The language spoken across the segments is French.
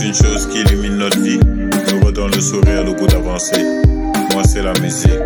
une chose qui illumine notre vie, nous redonne le sourire, le goût d'avancer. Moi c'est la musique.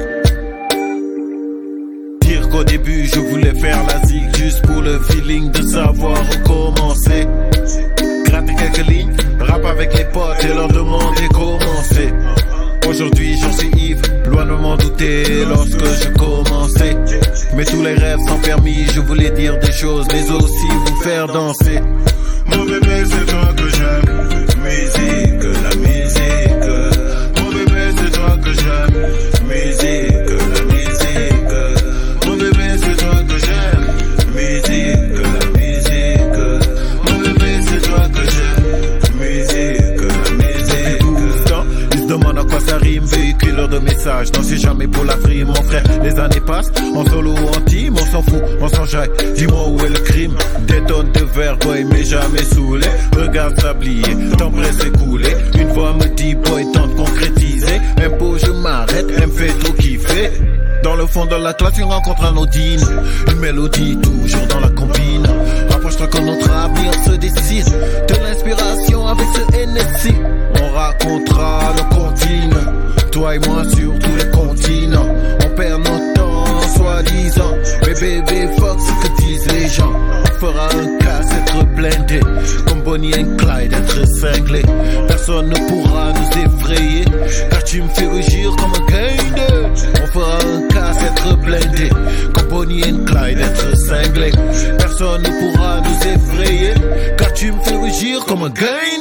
Dire qu'au début je voulais faire la zig juste pour le feeling de savoir recommencer. Gratter quelques lignes, rap avec les potes et leur demander comment c'est. Aujourd'hui j'en suis ivre, loin de m'en douter lorsque je commençais. Mais tous les rêves sans permis, je voulais dire des choses mais aussi vous faire danser. Mon bébé c'est toi que j'aime, musique, la musique. Mon bébé c'est toi que j'aime, musique, la musique. Mon bébé c'est toi que j'aime, musique, la musique. Mon bébé c'est toi que j'aime, musique, la musique. Tout temps, ils se demandent à quoi ça rime, véhiculeur de messages, non c'est jamais pour la frime mon frère. Les années passent, en solo ou en team, on s'en fout, on s'enjaille. Dis-moi où est le crime, des tonnes de verre, boy, mais jamais saoulé. Regarde sablier, temps presse écoulé. Une voix me dit, boy, temps de concrétiser. Impôt, je m'arrête, elle me fait trop kiffer. Dans le fond de la classe, on rencontre un Odine. Une mélodie, toujours dans la combine. Rapproche-toi quand notre avenir se décide. De l'inspiration avec ce NSC. On racontera nos comptines. Toi et moi sur tous les continents. On perd notre temps, soi-disant. Mais bébé, fuck ce que disent les gens. On fera un casse, être blindé. Comme Bonnie and Clyde, être cinglé. Personne ne pourra nous effrayer. Car tu me fais rugir comme un gaynde. On fera un casse, être blindé. Comme Bonnie and Clyde, être cinglé. Personne ne pourra nous effrayer. Car tu me fais rugir comme un gaynde.